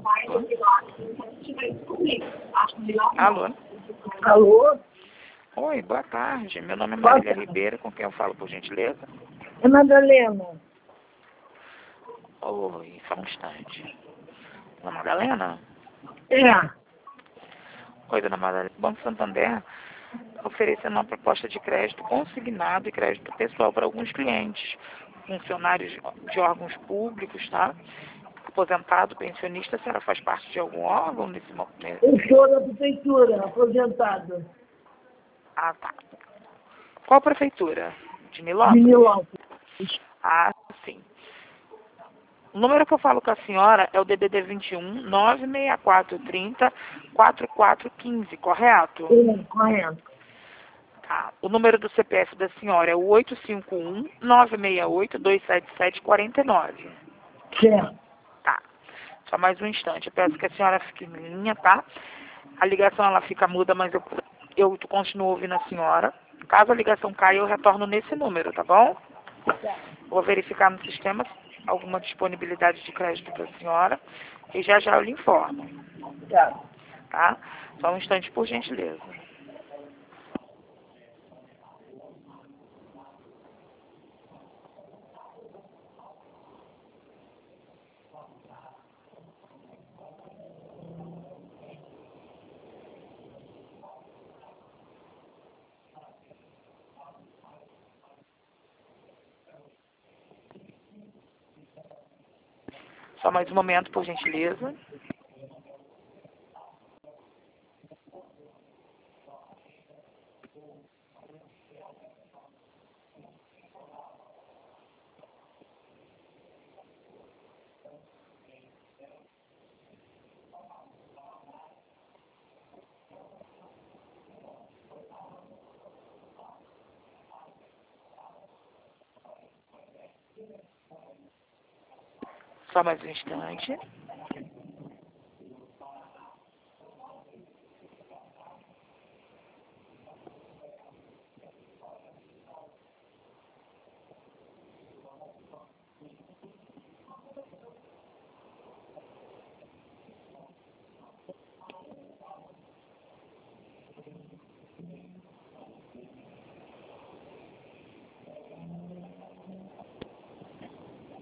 Alô? Alô? Oi, boa tarde. Meu nome é Boa Marília tarde. Ribeiro, com quem eu falo, por gentileza? É Madalena. Oi, só um instante. Dona Madalena? É. Oi, Dona Madalena. O Banco Santander está oferecendo uma proposta de crédito consignado e crédito pessoal para alguns clientes, funcionários de órgãos públicos, tá? Aposentado, pensionista, a senhora faz parte de algum órgão nesse momento? Eu sou da prefeitura, aposentada. Ah, tá. Qual prefeitura? De De Nilópolis? Nilópolis. Ah, sim. O número que eu falo com a senhora é o DDD 21 96430 4415, correto? É, correto. Tá. O número do CPF da senhora é o 851 968 277 49. Certo. Tá. Só mais um instante. Eu peço que a senhora fique em linha, tá? A ligação ela fica muda, mas eu continuo ouvindo a senhora. Caso a ligação caia, eu retorno nesse número, tá bom? Vou verificar no sistema alguma disponibilidade de crédito para a senhora e já já eu lhe informo, Tá. tá? Só um instante, por gentileza. Só mais um momento, por gentileza. Só mais um instante.